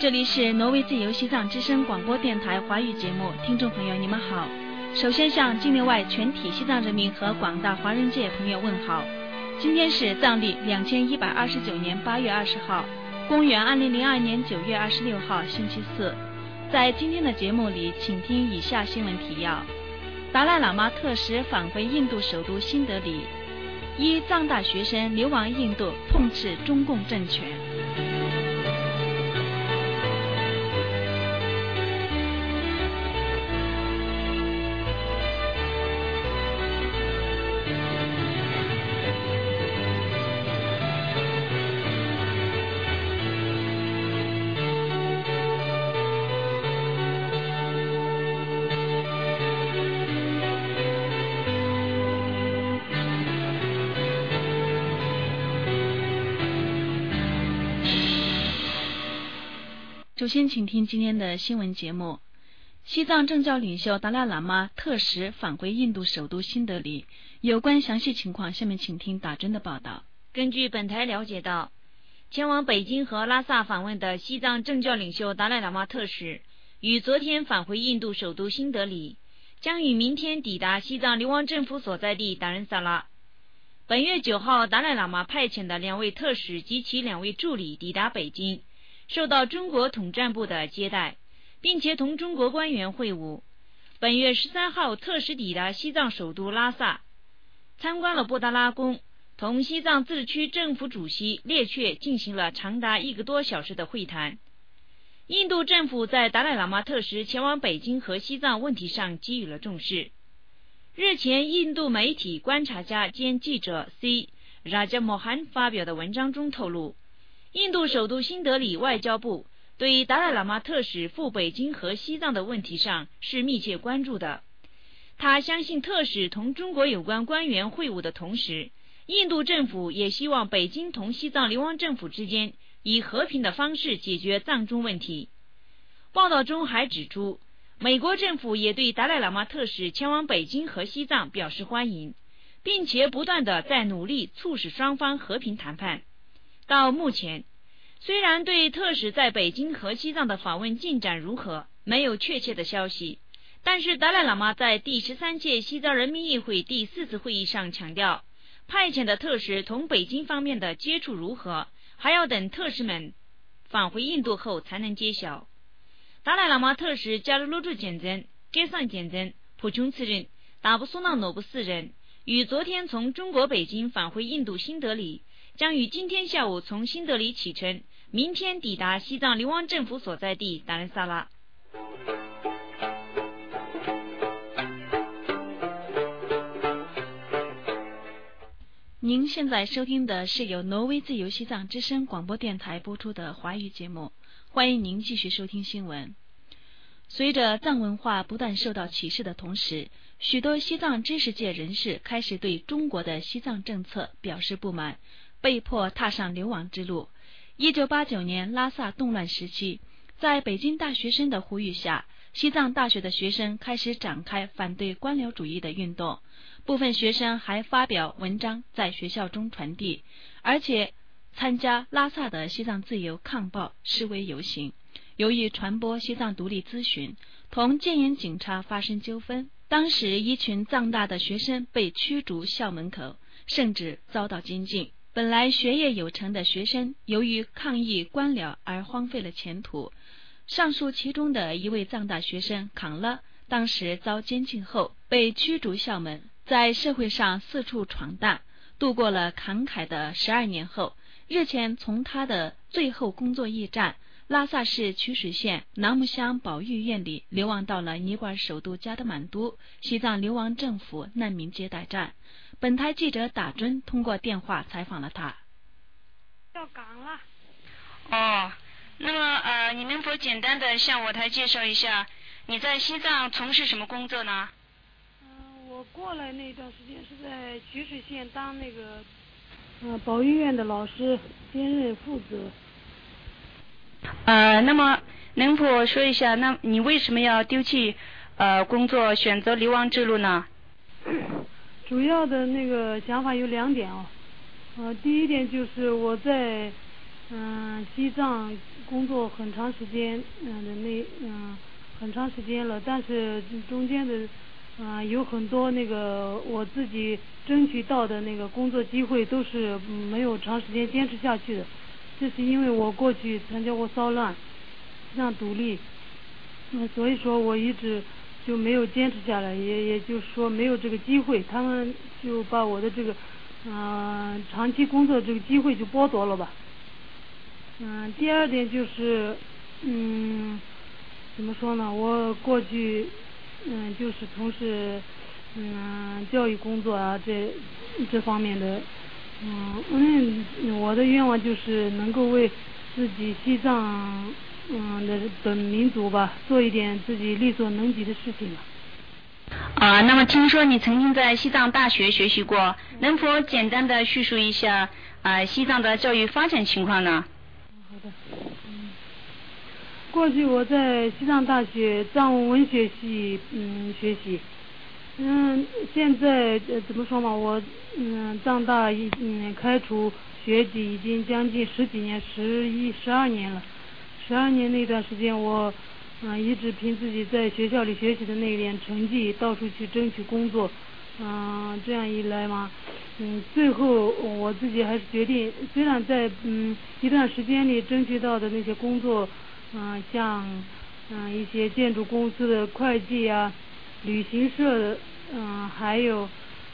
这里是挪威自由西藏之声广播电台华语节目，听众朋友你们好。首先向境内外全体西藏人民和广大华人界朋友问好。今天是藏历2129年8月20号，公元2002年9月26号，星期四。在今天的节目里，请听以下新闻提要：达赖喇嘛特使返回印度首都新德里；一藏大学生流亡印度，痛斥中共政权。首先请听今天的新闻节目。西藏政教领袖达赖喇嘛特使返回印度首都新德里，有关详细情况下面请听打针的报道。 根据本台了解到，前往北京和拉萨访问的西藏政教领袖达赖喇嘛特使于昨天返回印度首都新德里，将于明天抵达西藏流亡政府所在地达仁萨拉。本月9号，达赖喇嘛派遣的2位特使及其2位助理抵达北京，受到中国统战部的接待，并且同中国官员会晤。本月13号，特使抵达西藏首都拉萨，参观了布达拉宫，同西藏自治区政府主席列确进行了长达1个多小时的会谈。印度政府在达赖喇嘛特使前往北京和西藏问题上给予了重视。日前，印度媒体观察家兼记者 C. Raja Mohan 发表的文章中透露，印度首都新德里外交部对达赖喇嘛特使赴北京和西藏的问题上是密切关注的。他相信特使同中国有关官员会晤的同时，印度政府也希望北京同西藏流亡政府之间以和平的方式解决藏中问题。报道中还指出，美国政府也对达赖喇嘛特使前往北京和西藏表示欢迎，并且不断地在努力促使双方和平谈判。到目前，虽然对特使在北京和西藏的访问进展如何没有确切的消息，但是达赖喇嘛在第13届西藏人民议会第4次会议上强调，派遣的特使同北京方面的接触如何，还要等特使们返回印度后才能揭晓。达赖喇嘛特使加鲁鲁珠简真、盖桑简真、普琼次仁、达布苏纳诺布4人于昨天从中国北京返回印度新德里，将于今天下午从新德里启程，明天抵达西藏流亡政府所在地达仁萨拉。 您现在收听的是由挪威自由西藏之声广播电台播出的华语节目，欢迎您继续收听新闻。随着藏文化不断受到歧视的同时，许多西藏知识界人士开始对中国的西藏政策表示不满，被迫踏上流亡之路。1989年拉萨动乱时期，在北京大学生的呼吁下，西藏大学的学生开始展开反对官僚主义的运动，部分学生还发表文章在学校中传递，而且参加拉萨的西藏自由抗暴示威游行。由于传播西藏独立咨询，同戒严警察发生纠纷，当时一群藏大的学生被驱逐校门口，甚至遭到监禁。本来学业有成的学生，由于抗议官僚而荒废了前途。上述其中的一位藏大学生康乐，当时遭监禁后被驱逐校门，在社会上四处闯荡，度过了慷慨的12年后，日前从他的最后工作驿站拉萨市曲水县囊木乡保育院里流亡到了尼泊尔首都加德满都西藏流亡政府难民接待站。本台记者打针通过电话采访了他。 要岗了。 哦，那么你能否简单的向我台介绍一下你在西藏从事什么工作呢？ 我过来那段时间是在曲水县当那个保育院的老师，兼任负责。 那么能否说一下，那你为什么要丢弃工作，选择流亡之路呢？ 主要的那个想法有2点哦。第一点就是我在西藏工作很长时间，很长时间了，但是中间的有很多那个我自己争取到的那个工作机会都是没有长时间坚持下去的，这是因为我过去参加过骚乱，西藏独立，所以说我一直就没有坚持下来，也就是说没有这个机会，他们就把我的这个长期工作这个机会就剥夺了吧。第二点就是怎么说呢，我过去就是从事教育工作啊这方面的我的愿望就是能够为自己西藏的民族吧做一点自己力所能及的事情吧。 那么听说你曾经在西藏大学学习过，能否简单的叙述一下西藏的教育发展情况呢？ 好的，过去我在西藏大学藏文学系学习，现在怎么说嘛，我藏大开除学籍已经将近十几年，12年了，12年那段时间我一直凭自己在学校里学习的那一点成绩到处去争取工作，这样一来嘛，最后我自己还是决定，虽然在一段时间里争取到的那些工作，像一些建筑公司的会计啊，旅行社的还有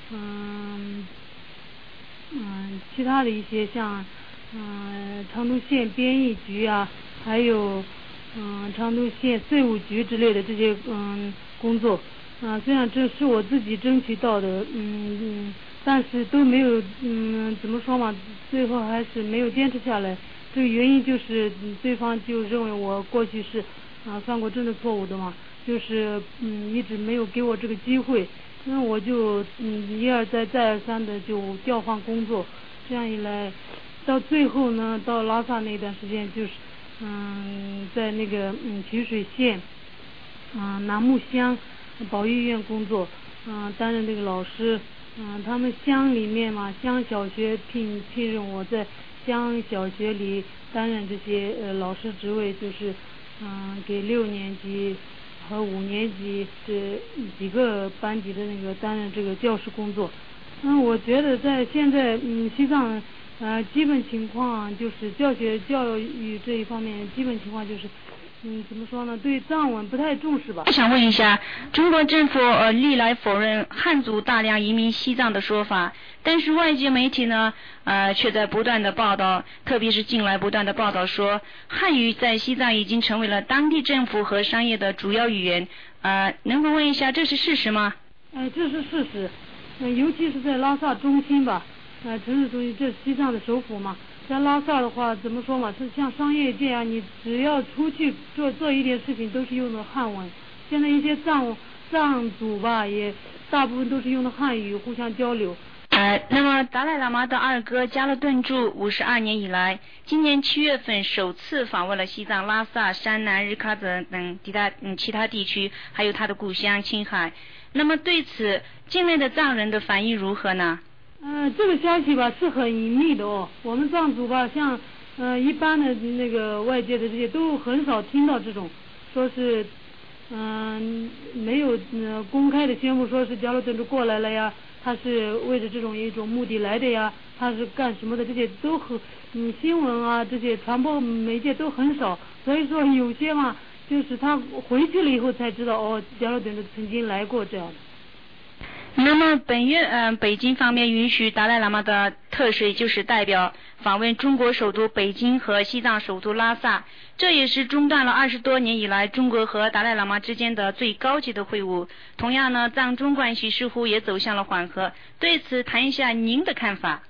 其他的一些像长途县编译局啊，还有长途县税务局之类的这些工作，虽然这是我自己争取到的，但是都没有怎么说嘛，最后还是没有坚持下来。这个原因就是对方就认为我过去是犯过政治错误的嘛，就是一直没有给我这个机会，那我就一而再再而三的就调换工作，这样一来到最后呢，到拉萨那段时间就是在那个曲水县南木乡保育院工作，担任这个老师，他们乡里面嘛，乡小学聘任我在乡小学里担任这些老师职位，就是给6年级和5年级这几个班级的那个担任这个教师工作。我觉得在现在西藏基本情况就是教育这一方面基本情况就是怎么说呢，对藏文不太重视吧。 我想问一下，中国政府历来否认汉族大量移民西藏的说法，但是外界媒体呢却在不断的报道，特别是近来不断的报道说汉语在西藏已经成为了当地政府和商业的主要语言，能够问一下这是事实吗？ 这是事实，尤其是在拉萨中心吧，城市中心，这是西藏的首府嘛，在拉萨的话怎么说嘛，是像商业界你只要出去做一点事情都是用的汉文，现在一些藏族吧也大部分都是用的汉语互相交流。 那么达赖喇嘛的二哥加勒顿住52年以来，今年7月份首次访问了西藏拉萨、山南、日喀则等其他地区，还有他的故乡青海。那么对此境内的藏人的反应如何呢？ 这个消息吧是很隐秘的哦，我们藏族吧像一般的那个外界的这些都很少听到这种说是没有公开的宣布说是加勒顿住过来了呀，他是为着这种一种目的来的呀，他是干什么的，这些都很新闻啊这些传播媒介都很少，所以说有些嘛就是他回去了以后才知道加勒顿住曾经来过这样的。 那么本月北京方面允许达赖喇嘛的特使，就是代表访问中国首都北京和西藏首都拉萨，这也是中断了20多年以来中国和达赖喇嘛之间的最高级的会晤。同样呢，藏中关系似乎也走向了缓和，对此谈一下您的看法。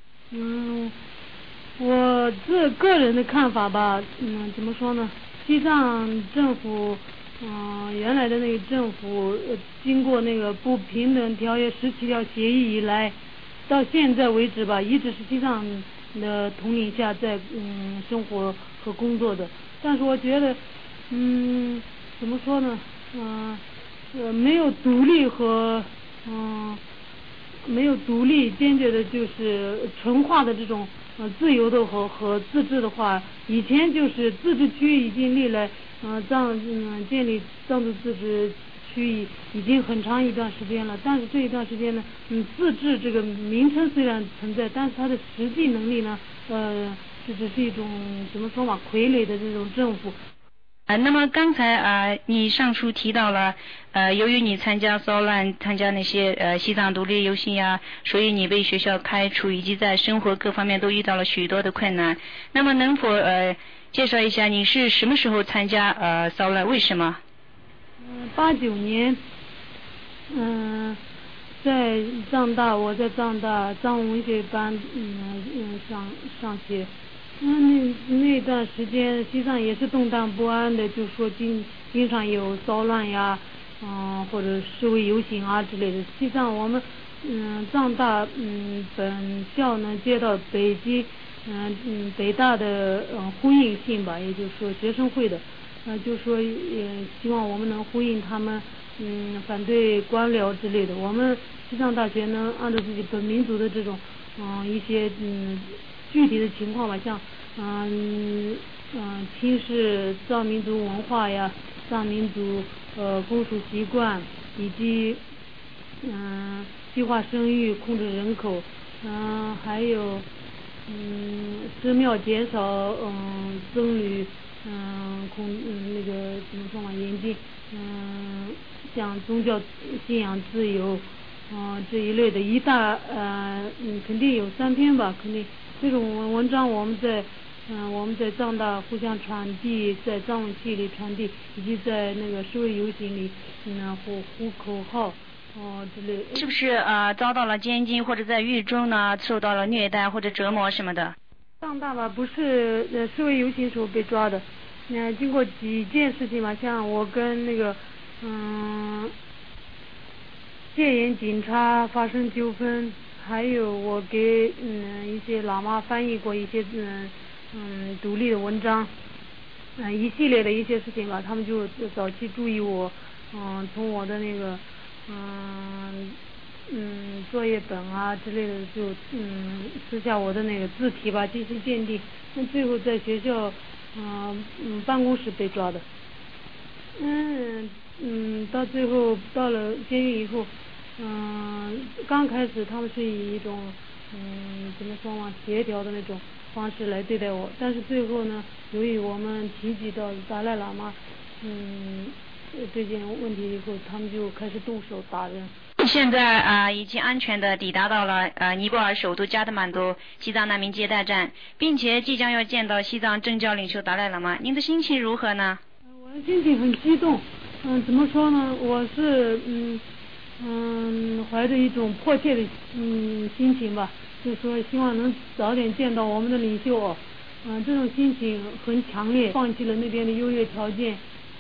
我个人的看法吧，怎么说呢，西藏政府原来的那个政府经过那个不平等条约17条协议以来，到现在为止吧，一直是西藏的统领下在生活和工作的。但是我觉得怎么说呢，没有独立和没有独立坚决的，就是纯化的这种自由的和自治的话，以前就是自治区已经历来建立藏族自治区已经很长一段时间了，但是这一段时间呢，自治这个名称虽然存在，但是它的实际能力呢，这只是一种怎么说嘛，傀儡的这种政府。 那么刚才你上述提到了由于你参加骚乱，参加那些西藏独立游行呀，所以你被学校开除，以及在生活各方面都遇到了许多的困难。那么能否介绍一下你是什么时候参加骚乱，为什么 ？89年，在藏大，我在藏大藏文学班上学。那段时间西藏也是动荡不安的，就说经常有骚乱呀，或者示威游行啊之类的。西藏我们藏大本校呢接到北京北大的呼应信吧，也就是说学生会的，就说希望我们能呼应他们反对官僚之类的。我们西藏大学呢按照自己本民族的这种一些具体的情况吧，像轻视藏民族文化呀，藏民族风俗习惯，以及计划生育、控制人口，还有寺庙减少僧侣那个怎么说嘛，严禁像宗教信仰自由这一类的一大肯定有3篇吧，肯定这种文章我们在藏大互相传递，在藏文系里传递，以及在那个示威游行里呼口号之类的。 是不是遭到了监禁，或者在狱中呢受到了虐待或者折磨什么的？ 藏大吧不是示威游行时候被抓的，经过几件事情嘛，像我跟那个戒严警察发生纠纷，还有我给一些喇嘛翻译过一些独立的文章，一系列的一些事情吧，他们就早期注意我，从我的那个作业本啊之类的，就私下我的那个字体吧进行鉴定，那最后在学校办公室被抓的。到最后到了监狱以后，刚开始他们是以一种怎么说嘛，协调的那种方式来对待我，但是最后呢，由于我们提及到达赖喇嘛这件问题以后，他们就开始动手打人。 现在已经安全的抵达到了尼泊尔首都加德满都西藏难民接待站，并且即将要见到西藏政教领袖达赖喇嘛，您的心情如何呢？ 我的心情很激动，怎么说呢？我是怀着一种迫切的心情吧，就说希望能早点见到我们的领袖这种心情很强烈，放弃了那边的优越条件，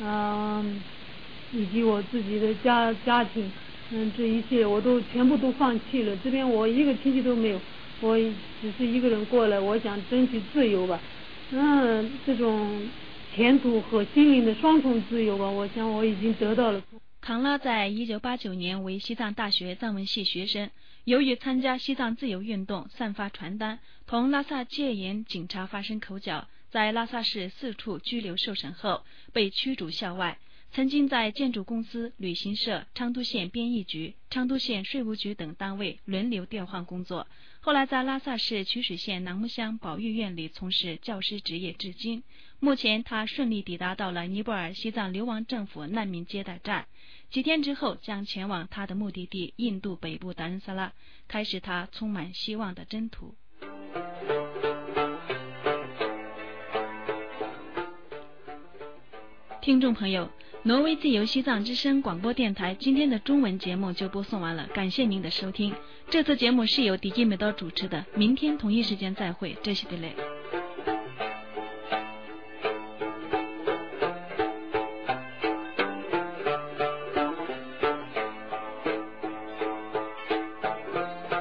以及我自己的家庭，这一切我都全部都放弃了。这边我一个亲戚都没有，我只是一个人过来，我想争取自由吧。这种前途和心灵的双重自由吧，我想我已经得到了。 康拉在1989年为西藏大学藏文系学生，由于参加西藏自由运动，散发传单，同拉萨戒严警察发生口角，在拉萨市4处拘留受审后被驱逐校外。曾经在建筑公司、旅行社、昌都县编译局、昌都县税务局等单位轮流调换工作，后来在拉萨市曲水县囊木乡保育院里从事教师职业至今。目前他顺利抵达到了尼泊尔西藏流亡政府难民接待站，几天之后将前往他的目的地印度北部达仁萨拉，开始他充满希望的征途。听众朋友，挪威自由西藏之声广播电台今天的中文节目就播送完了，感谢您的收听。这次节目是由迪基美刀主持的，明天同一时间再会，这是的嘞。